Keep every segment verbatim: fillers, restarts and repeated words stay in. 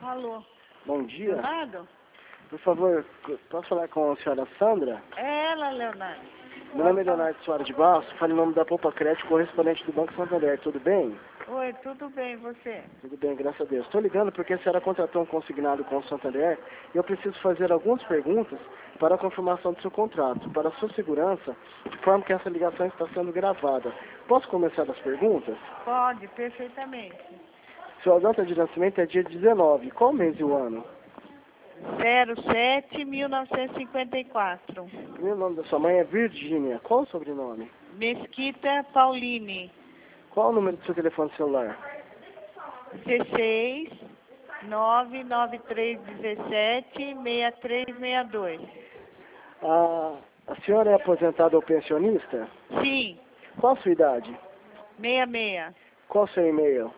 Alô. Bom dia. Leonardo? Por favor, posso falar com a senhora Sandra? É ela, Leonardo. Meu nome é Leonardo Soares de Barros, falo em nome da Poupa Crédito, correspondente do Banco Santander. Tudo bem? Oi, tudo bem, você? Tudo bem, graças a Deus. Estou ligando porque a senhora contratou um consignado com o Santander e eu preciso fazer algumas perguntas para a confirmação do seu contrato. Para a sua segurança, de forma que essa ligação está sendo gravada. Posso começar as perguntas? Pode, perfeitamente. Sua data de nascimento é dia dezenove. Qual mês e o ano? zero sete mil novecentos e cinquenta e quatro. O primeiro nome da sua mãe é Virgínia. Qual o sobrenome? Mesquita Pauline. Qual o número do seu telefone celular? C seis nove nove três um sete seis três seis dois. A, a senhora é aposentada ou pensionista? Sim, Qual a sua idade? seis seis. Qual o seu e-mail?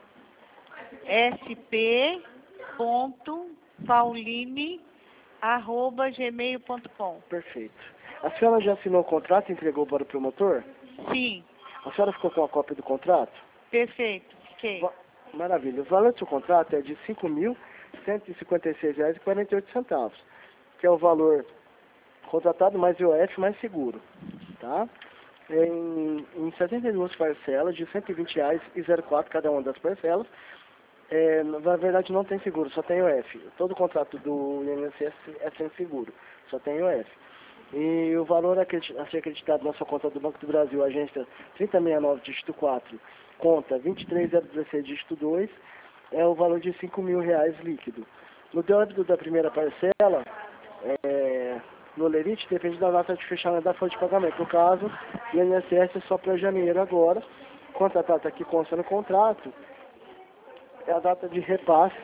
sp.pauline arroba gmail ponto com. Perfeito. A senhora já assinou o contrato e entregou para o promotor? Sim, A senhora ficou com a cópia do contrato? perfeito, fiquei. Va- Maravilha. O valor do seu contrato é de cinco mil cento e cinquenta e seis reais e quarenta e oito centavos, que é o valor contratado mais I O F mais seguro, tá? Em, em setenta e duas parcelas de cento e vinte reais e zero quatro cada uma das parcelas. É, na verdade não tem seguro, só tem I O F. Todo contrato do I N S S é sem seguro, só tem I O F. E o valor acredit- a ser acreditado na sua conta do Banco do Brasil, agência trinta e sessenta e nove, dígito quatro, conta vinte e três zero dezesseis, dígito dois, é o valor de cinco mil reais líquido. No débito da primeira parcela, é, no Lerite, depende da data de fechamento da folha de pagamento. No caso, o I N S S é só para janeiro agora. Quanto a data que consta no contrato, é a data de repasse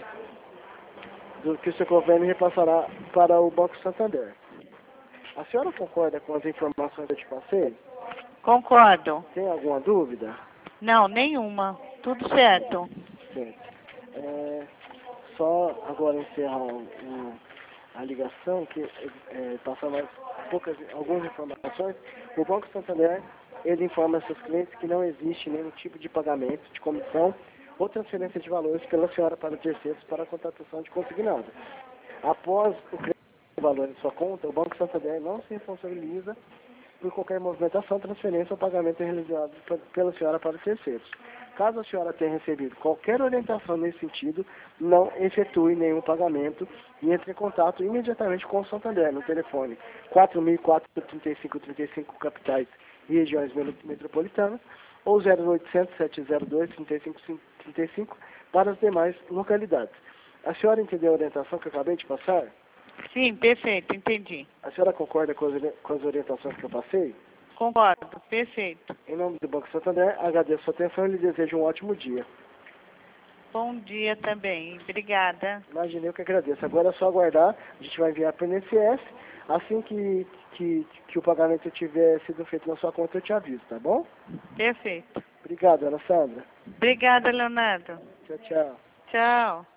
do que o seu governo repassará para o Banco Santander. A senhora concorda com as informações que eu te passei? Concordo. Tem alguma dúvida? Não, nenhuma. Tudo certo. Certo. É, só agora encerrar um, um, a ligação, que é, passar mais poucas, algumas informações. O Banco Santander, ele informa seus clientes que não existe nenhum tipo de pagamento de comissão ou transferência de valores pela senhora para terceiros para a contratação de consignado. Após o crédito do valor em sua conta, o Banco Santander não se responsabiliza por qualquer movimentação, transferência ou pagamento realizado p- pela senhora para terceiros. Caso a senhora tenha recebido qualquer orientação nesse sentido, não efetue nenhum pagamento e entre em contato imediatamente com o Santander no telefone quatro mil e quatro, trinta e cinco, trinta e cinco capitais e regiões me- metropolitanas ou zero oitocentos, sete zero dois, trinta e cinco, trinta e cinco para as demais localidades. A senhora entendeu a orientação que eu acabei de passar? Sim, perfeito, entendi. A senhora concorda com as, ori- com as orientações que eu passei? Concordo, perfeito. Em nome do Banco Santander, agradeço a sua atenção e lhe desejo um ótimo dia. Bom dia também. Obrigada. Imaginei eu que agradeço. Agora é só aguardar, a gente vai enviar para o I N S S. Assim que, que, que o pagamento tiver sido feito na sua conta, eu te aviso, tá bom? Perfeito. Obrigado, Ana Sandra. Obrigada, Leonardo. Tchau, tchau. Tchau.